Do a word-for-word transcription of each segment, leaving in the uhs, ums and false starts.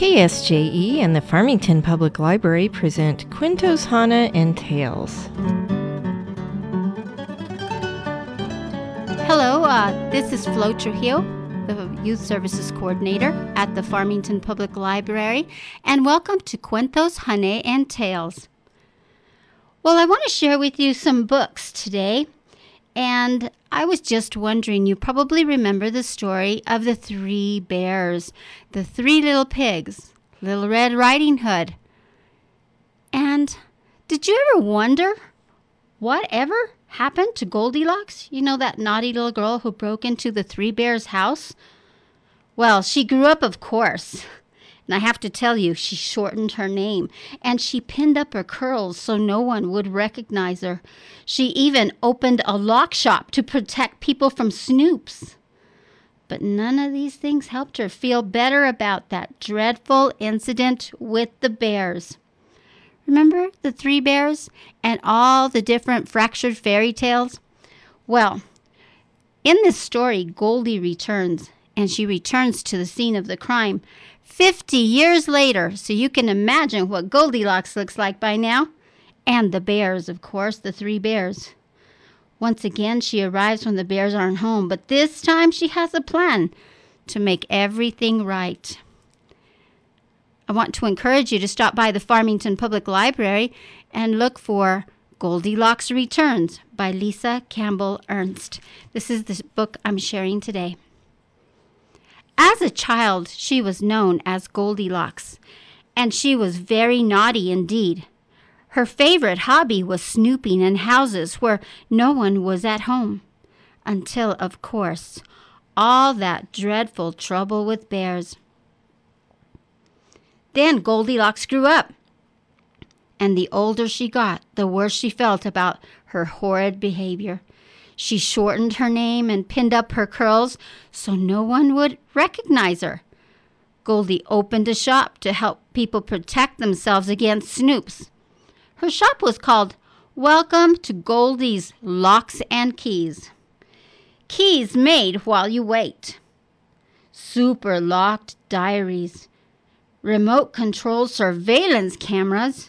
K S J E and the Farmington Public Library present Cuentos Hana and Tales. Hello, uh, this is Flo Trujillo, the Youth Services Coordinator at the Farmington Public Library, and welcome to Cuentos Hana and Tales. Well, I want to share with you some books today, and I was just wondering, you probably remember the story of the three bears, the three little pigs, Little Red Riding Hood. And did you ever wonder whatever happened to Goldilocks? You know, that naughty little girl who broke into the three bears' house? Well, she grew up, of course. And I have to tell you, she shortened her name, and she pinned up her curls so no one would recognize her. She even opened a lock shop to protect people from snoops. But none of these things helped her feel better about that dreadful incident with the bears. Remember the three bears and all the different fractured fairy tales? Well, in this story, Goldie returns, and she returns to the scene of the crime fifty years later, so you can imagine what Goldilocks looks like by now. And the bears, of course, the three bears. Once again, she arrives when the bears aren't home, but this time she has a plan to make everything right. I want to encourage you to stop by the Farmington Public Library and look for Goldilocks Returns by Lisa Campbell Ernst. This is the book I'm sharing today. As a child, she was known as Goldilocks, and she was very naughty indeed. Her favorite hobby was snooping in houses where no one was at home, until, of course, all that dreadful trouble with bears. Then Goldilocks grew up, and the older she got, the worse she felt about her horrid behavior. She shortened her name and pinned up her curls so no one would recognize her. Goldie opened a shop to help people protect themselves against snoops. Her shop was called Welcome to Goldie's Locks and Keys. Keys made while you wait. Super locked diaries. Remote control surveillance cameras.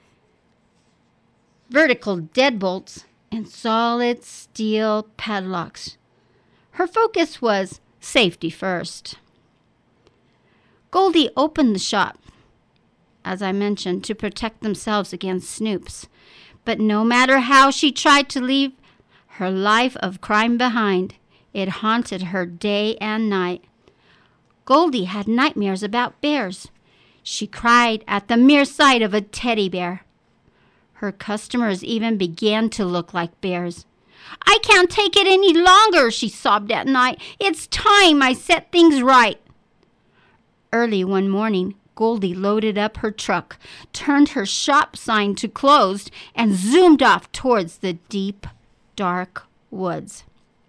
Vertical deadbolts. And solid steel padlocks. Her focus was safety first. Goldie opened the shop, as I mentioned, to protect themselves against snoops. But no matter how she tried to leave her life of crime behind, it haunted her day and night. Goldie had nightmares about bears. She cried at the mere sight of a teddy bear. Her customers even began to look like bears. "I can't take it any longer," she sobbed at night. "It's time I set things right." Early one morning, Goldie loaded up her truck, turned her shop sign to closed, and zoomed off towards the deep, dark woods.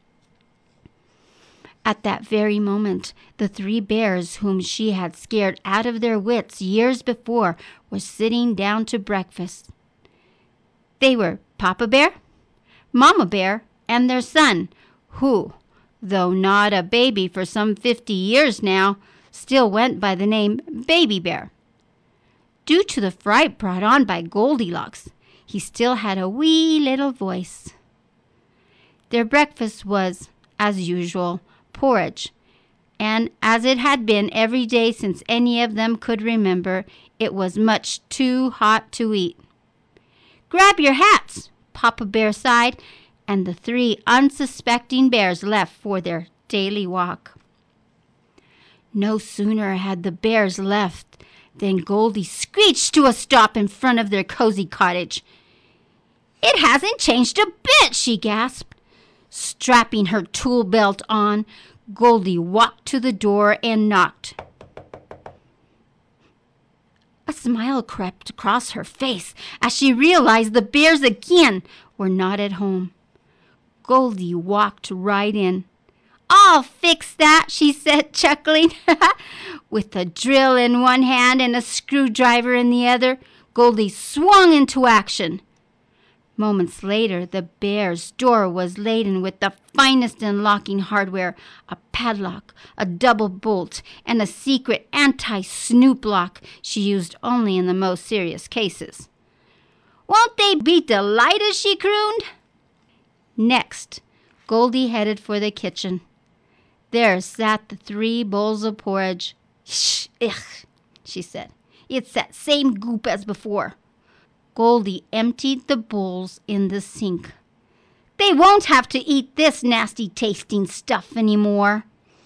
At that very moment, the three bears whom she had scared out of their wits years before were sitting down to breakfast. They were Papa Bear, Mama Bear, and their son, who, though not a baby for some fifty years now, still went by the name Baby Bear. Due to the fright brought on by Goldilocks, he still had a wee little voice. Their breakfast was, as usual, porridge, and as it had been every day since any of them could remember, it was much too hot to eat. "Grab your hats," Papa Bear sighed, and the three unsuspecting bears left for their daily walk. No sooner had the bears left than Goldie screeched to a stop in front of their cozy cottage. "It hasn't changed a bit," she gasped. Strapping her tool belt on, Goldie walked to the door and knocked. A smile crept across her face as she realized the bears again were not at home. Goldie walked right in. "I'll fix that," she said, chuckling. With a drill in one hand and a screwdriver in the other, Goldie swung into action. Moments later, the bear's door was laden with the finest in locking hardware, a padlock, a double bolt, and a secret anti-snoop lock she used only in the most serious cases. "Won't they be delighted?" she crooned. Next, Goldie headed for the kitchen. There sat the three bowls of porridge. "Shh, ich," she said. "It's that same goop as before." Goldie emptied the bowls in the sink. "They won't have to eat this nasty-tasting stuff anymore."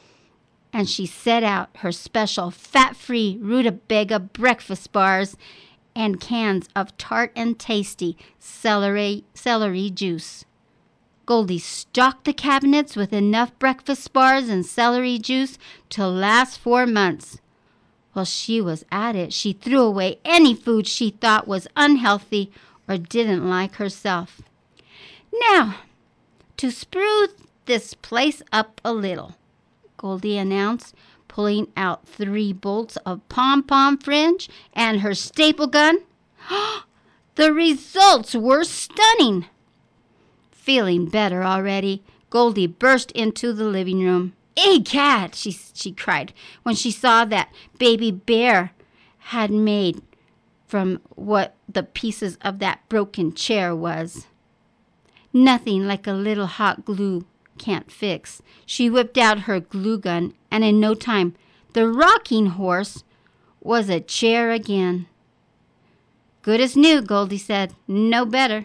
And she set out her special fat-free rutabaga breakfast bars and cans of tart and tasty celery, celery juice. Goldie stocked the cabinets with enough breakfast bars and celery juice to last four months. While she was at it, she threw away any food she thought was unhealthy or didn't like herself. "Now, to spruce this place up a little," Goldie announced, pulling out three bolts of pom-pom fringe and her staple gun. The results were stunning. Feeling better already, Goldie burst into the living room. "Egad," she, she cried when she saw that Baby Bear had made from what the pieces of that broken chair was. Nothing like a little hot glue can't fix. She whipped out her glue gun, and in no time, the rocking horse was a chair again. "Good as new," Goldie said. "No better.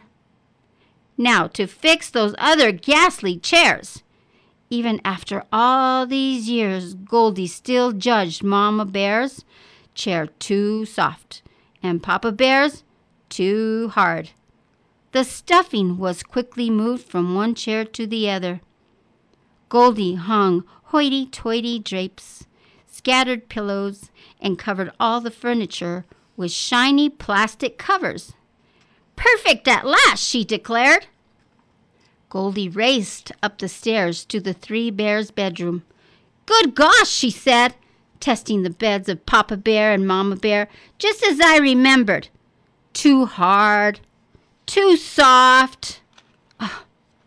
Now to fix those other ghastly chairs." Even after all these years, Goldie still judged Mama Bear's chair too soft and Papa Bear's too hard. The stuffing was quickly moved from one chair to the other. Goldie hung hoity-toity drapes, scattered pillows, and covered all the furniture with shiny plastic covers. "Perfect at last," she declared. Goldie raced up the stairs to the three bears' bedroom. "Good gosh," she said, testing the beds of Papa Bear and Mama Bear, "just as I remembered. Too hard, too soft." Oh.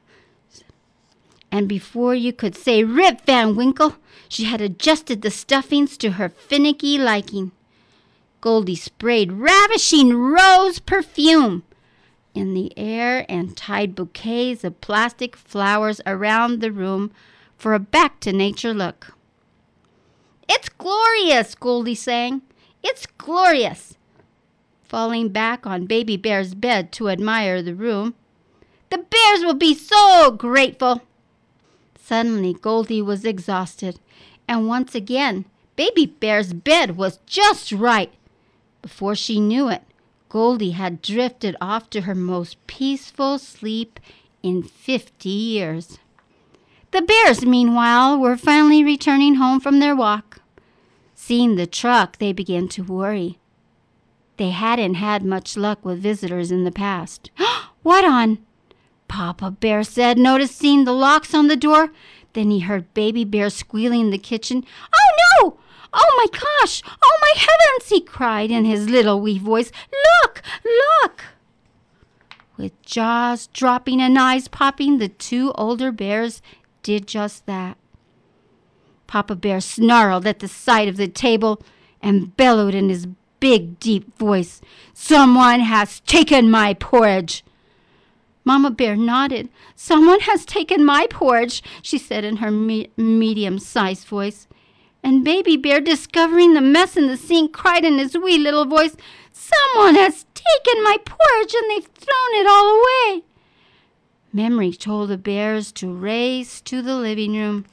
And before you could say "Rip Van Winkle," she had adjusted the stuffings to her finicky liking. Goldie sprayed ravishing rose perfume in the air and tied bouquets of plastic flowers around the room for a back-to-nature look. "It's glorious," Goldie sang. "It's glorious," falling back on Baby Bear's bed to admire the room. "The bears will be so grateful." Suddenly, Goldie was exhausted, and once again, Baby Bear's bed was just right. Before she knew it, Goldie had drifted off to her most peaceful sleep in fifty years. The bears, meanwhile, were finally returning home from their walk. Seeing the truck, they began to worry. They hadn't had much luck with visitors in the past. "What on?" Papa Bear said, noticing the locks on the door. Then he heard Baby Bear squealing in the kitchen. "Oh, no! Oh, my gosh! Oh, my heavens!" he cried in his little wee voice. "Look! Look!" With jaws dropping and eyes popping, the two older bears did just that. Papa Bear snarled at the sight of the table and bellowed in his big, deep voice, "Someone has taken my porridge!" Mama Bear nodded. "Someone has taken my porridge," she said in her me- medium-sized voice. And Baby Bear, discovering the mess in the sink, cried in his wee little voice, "Someone has taken my porridge and they've thrown it all away." Memory told the bears to race to the living room.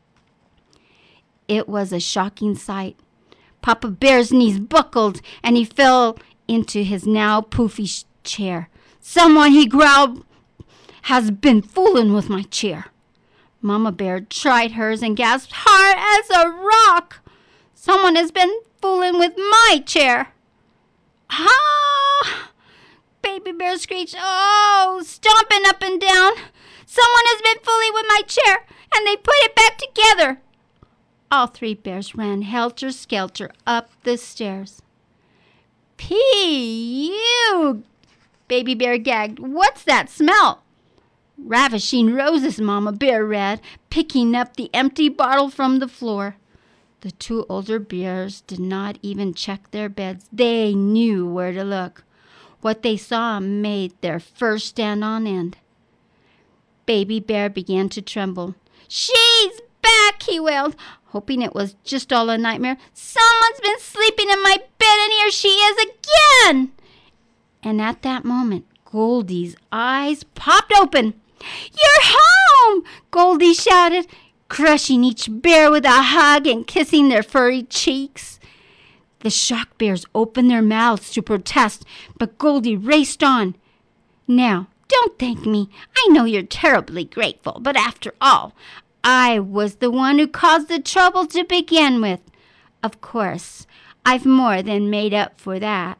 It was a shocking sight. Papa Bear's knees buckled and he fell into his now poofy chair. "Someone," he growled, "has been fooling with my chair." Mama Bear tried hers and gasped, "Hard as a rock! Someone has been fooling with my chair." "Ah!" Baby Bear screeched, "Oh, stomping up and down. Someone has been fooling with my chair, and they put it back together." All three bears ran helter-skelter up the stairs. "P-U!" Baby Bear gagged. "What's that smell?" "Ravishing roses," Mama Bear read, picking up the empty bottle from the floor. The two older bears did not even check their beds. They knew where to look. What they saw made their fur stand on end. Baby Bear began to tremble. "She's back," he wailed, hoping it was just all a nightmare. "Someone's been sleeping in my bed, and here she is again." And at that moment, Goldie's eyes popped open. "You're home!" Goldie shouted, crushing each bear with a hug and kissing their furry cheeks. The shocked bears opened their mouths to protest, but Goldie raced on. "Now, don't thank me. I know you're terribly grateful, but after all, I was the one who caused the trouble to begin with. Of course, I've more than made up for that."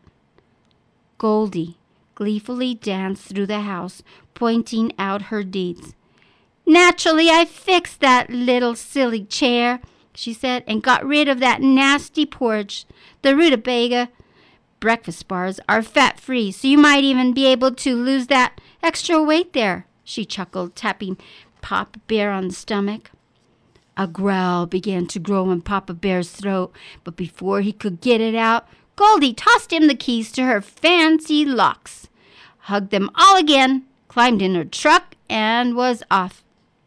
Goldie gleefully danced through the house, pointing out her deeds. "Naturally, I fixed that little silly chair," she said, "and got rid of that nasty porch. The rutabaga breakfast bars are fat-free, so you might even be able to lose that extra weight there," she chuckled, tapping Papa Bear on the stomach. A growl began to grow in Papa Bear's throat, but before he could get it out, Goldie tossed him the keys to her fancy locks, hugged them all again, climbed in her truck, and was off.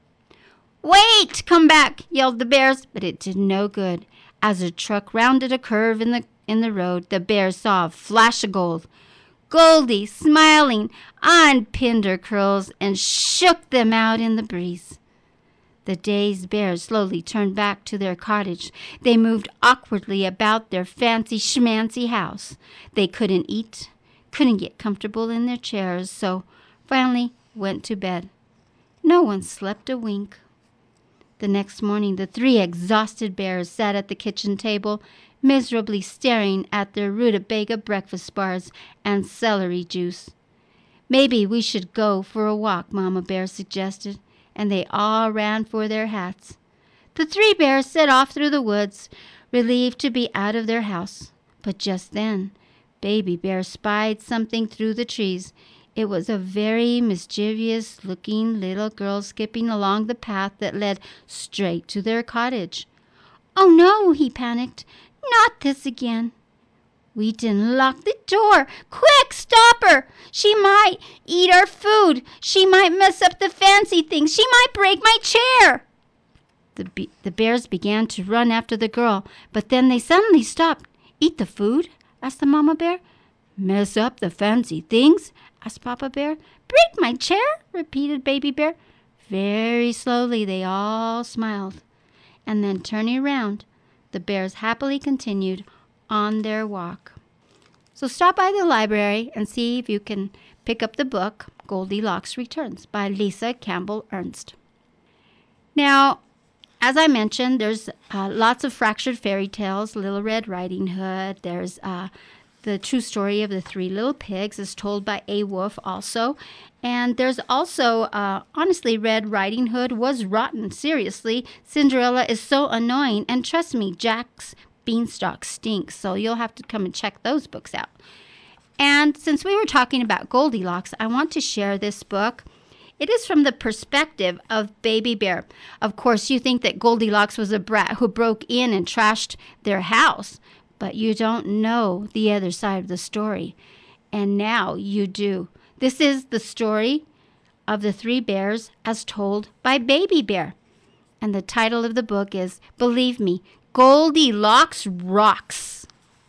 "Wait! Come back!" yelled the bears, but it did no good. As the truck rounded a curve in the in the road, the bears saw a flash of gold. Goldie, smiling, unpinned her curls and shook them out in the breeze. The dazed bears slowly turned back to their cottage. They moved awkwardly about their fancy schmancy house. They couldn't eat, couldn't get comfortable in their chairs, so finally went to bed. No one slept a wink. The next morning, the three exhausted bears sat at the kitchen table, miserably staring at their rutabaga breakfast bars and celery juice. "Maybe we should go for a walk," Mama Bear suggested, and they all ran for their hats. The three bears set off through the woods, relieved to be out of their house. But just then, Baby Bear spied something through the trees. It was a very mischievous-looking little girl skipping along the path that led straight to their cottage. "Oh, no," he panicked. "Not this again." "We didn't lock the door. Quick, stop her! She might eat our food. She might mess up the fancy things. She might break my chair." The, be- the bears began to run after the girl, but then they suddenly stopped. "Eat the food?" asked the Mama Bear. "Mess up the fancy things?" asked Papa Bear. "Break my chair?" repeated Baby Bear. Very slowly they all smiled, and then turning around, the bears happily continued on their walk. So stop by the library and see if you can pick up the book Goldilocks Returns by Lisa Campbell Ernst. Now, as I mentioned, there's uh, lots of fractured fairy tales. Little Red Riding Hood. There's uh, the true story of the Three Little Pigs is told by A. Wolf also. And there's also, uh, honestly, Red Riding Hood was rotten. Seriously, Cinderella is so annoying. And trust me, Jack's Beanstalk stinks. So you'll have to come and check those books out. And since we were talking about Goldilocks, I want to share this book. It is from the perspective of Baby Bear. Of course, you think that Goldilocks was a brat who broke in and trashed their house, but you don't know the other side of the story. And now you do. This is the story of the three bears as told by Baby Bear. And the title of the book is, believe me, Goldilocks Rocks.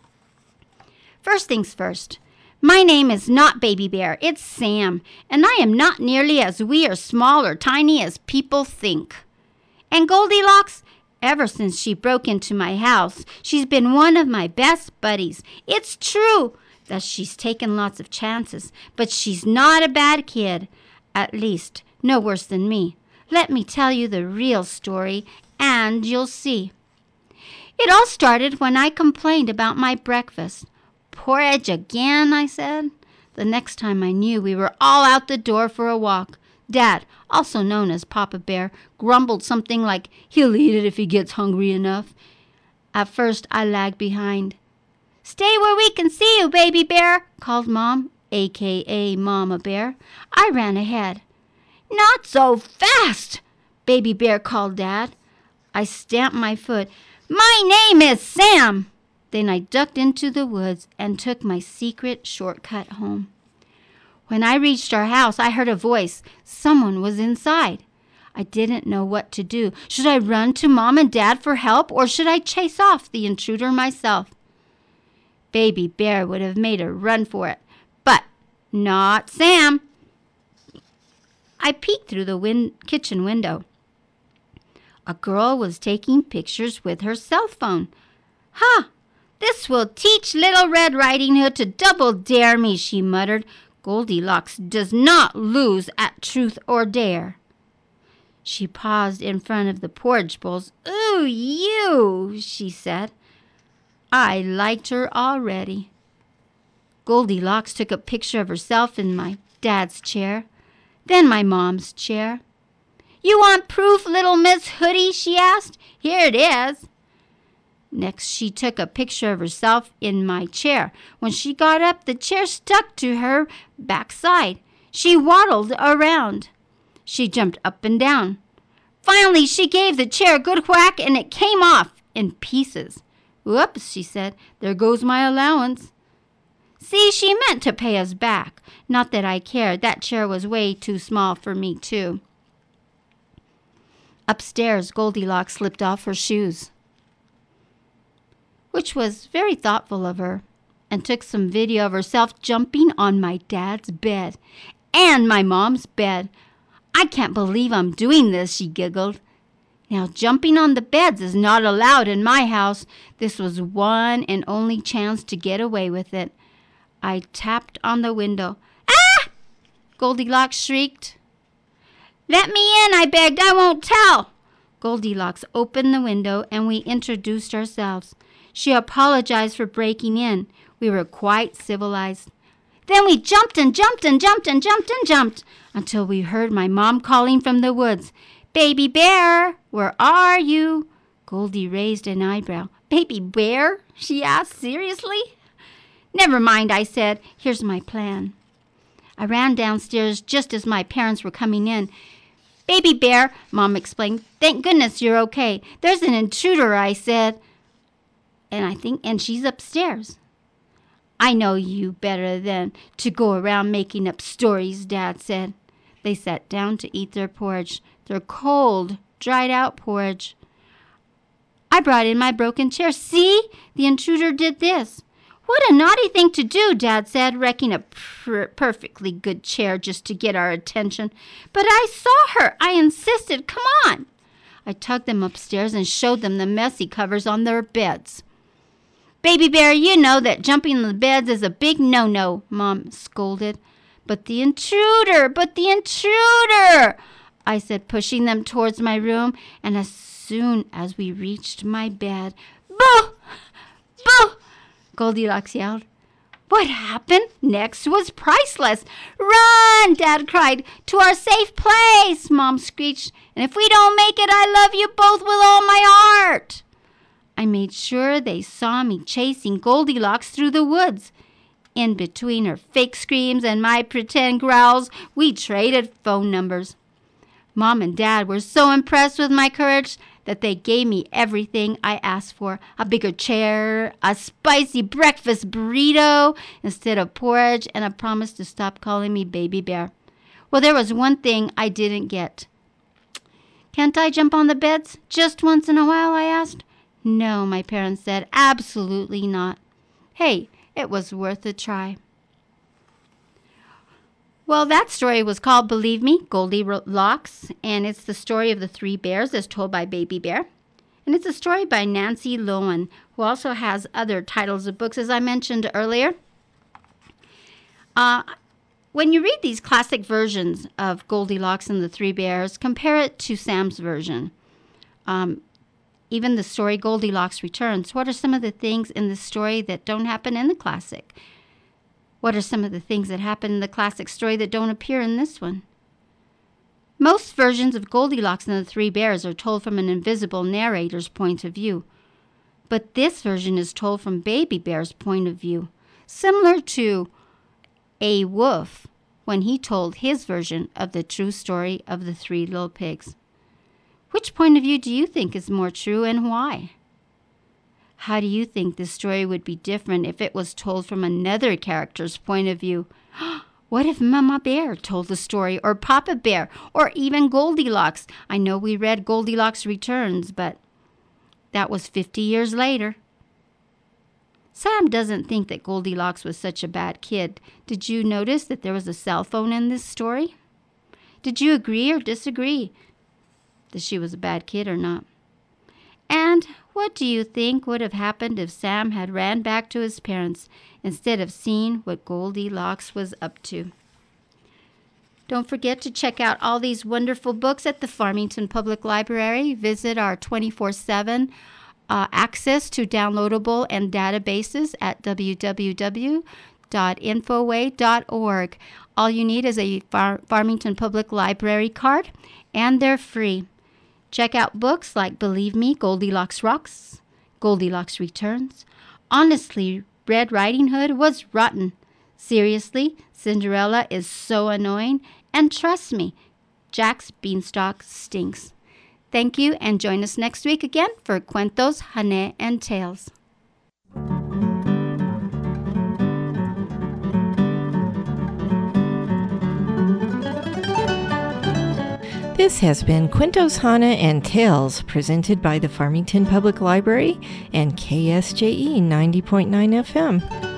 First things first. My name is not Baby Bear, it's Sam, and I am not nearly as wee or small or tiny as people think. And Goldilocks, ever since she broke into my house, she's been one of my best buddies. It's true that she's taken lots of chances, but she's not a bad kid. At least, no worse than me. Let me tell you the real story, and you'll see. It all started when I complained about my breakfast. Porridge again, I said. The next time I knew, we were all out the door for a walk. Dad, also known as Papa Bear, grumbled something like, he'll eat it if he gets hungry enough. At first, I lagged behind. Stay where we can see you, Baby Bear, called Mom. a k a. Mama Bear. I ran ahead. "Not so fast!" Baby Bear called Dad. I stamped my foot. "My name is Sam!" Then I ducked into the woods and took my secret shortcut home. When I reached our house, I heard a voice. Someone was inside. I didn't know what to do. Should I run to Mom and Dad for help, or should I chase off the intruder myself? Baby Bear would have made a run for it, but not Sam. I peeked through the win- kitchen window. A girl was taking pictures with her cell phone. "Ha! This will teach Little Red Riding Hood to double dare me," she muttered. "Goldilocks does not lose at truth or dare." She paused in front of the porridge bowls. "Ooh, you," she said. I liked her already. Goldilocks took a picture of herself in my dad's chair, then my mom's chair. "You want proof, little Miss Hoodie?" she asked. "Here it is." Next, she took a picture of herself in my chair. When she got up, the chair stuck to her backside. She waddled around. She jumped up and down. Finally, she gave the chair a good whack, and it came off in pieces. "Whoops," she said. "There goes my allowance." See, she meant to pay us back. Not that I cared. That chair was way too small for me, too. Upstairs, Goldilocks slipped off her shoes, which was very thoughtful of her, and took some video of herself jumping on my dad's bed and my mom's bed. "I can't believe I'm doing this," she giggled. Now, jumping on the beds is not allowed in my house. This was one and only chance to get away with it. I tapped on the window. "Ah!" Goldilocks shrieked. "Let me in," I begged. "I won't tell." Goldilocks opened the window, and we introduced ourselves. She apologized for breaking in. We were quite civilized. Then we jumped and jumped and jumped and jumped and jumped until we heard my mom calling from the woods. "Baby Bear, where are you?" Goldie raised an eyebrow. "Baby Bear?" she asked. "Seriously?" "Never mind," I said. "Here's my plan." I ran downstairs just as my parents were coming in. "Baby Bear," Mom explained. "Thank goodness you're okay. There's an intruder," I said. And I think, and she's upstairs. "I know you better than to go around making up stories," Dad said. They sat down to eat their porridge, their cold, dried-out porridge. I brought in my broken chair. "See? The intruder did this." "What a naughty thing to do," Dad said, wrecking a per- perfectly good chair just to get our attention. "But I saw her. I insisted. Come on." I tugged them upstairs and showed them the messy covers on their beds. "Baby Bear, you know that jumping on the beds is a big no-no," Mom scolded. "But the intruder, but the intruder," I said, pushing them towards my room. And as soon as we reached my bed, "Boo! Boo!" Goldilocks yelled. What happened next was priceless. "Run!" Dad cried. "To our safe place!" Mom screeched. "And if we don't make it, I love you both with all my heart." I made sure they saw me chasing Goldilocks through the woods. In between her fake screams and my pretend growls, we traded phone numbers. Mom and Dad were so impressed with my courage that they gave me everything I asked for. A bigger chair, a spicy breakfast burrito instead of porridge, and a promise to stop calling me Baby Bear. Well, there was one thing I didn't get. "Can't I jump on the beds just once in a while?" I asked. "No," my parents said. "Absolutely not." Hey, it was worth a try. Well, that story was called Believe Me, Goldilocks, and it's the story of the three bears as told by Baby Bear. And it's a story by Nancy Lowen, who also has other titles of books, as I mentioned earlier. Uh, when you read these classic versions of Goldilocks and the Three Bears, compare it to Sam's version. Um, even the story Goldilocks Returns. What are some of the things in the story that don't happen in the classic? What are some of the things that happen in the classic story that don't appear in this one? Most versions of Goldilocks and the Three Bears are told from an invisible narrator's point of view. But this version is told from Baby Bear's point of view, similar to A. Wolf when he told his version of the true story of the Three Little Pigs. Which point of view do you think is more true and why? How do you think the story would be different if it was told from another character's point of view? What if Mama Bear told the story, or Papa Bear, or even Goldilocks? I know we read Goldilocks Returns, but that was fifty years later. Sam doesn't think that Goldilocks was such a bad kid. Did you notice that there was a cell phone in this story? Did you agree or disagree that she was a bad kid or not? And what do you think would have happened if Sam had ran back to his parents instead of seeing what Goldilocks was up to? Don't forget to check out all these wonderful books at the Farmington Public Library. Visit our twenty-four seven uh, access to downloadable and databases at w w w dot infoway dot org. All you need is a Far- Farmington Public Library card, and they're free. Check out books like Believe Me, Goldilocks Rocks, Goldilocks Returns. Honestly, Red Riding Hood was rotten. Seriously, Cinderella is so annoying. And trust me, Jack's Beanstalk stinks. Thank you, and join us next week again for Cuentos, Hane, and Tales. This has been Cuentos, Hane, and Tales, presented by the Farmington Public Library and K S J E ninety point nine F M.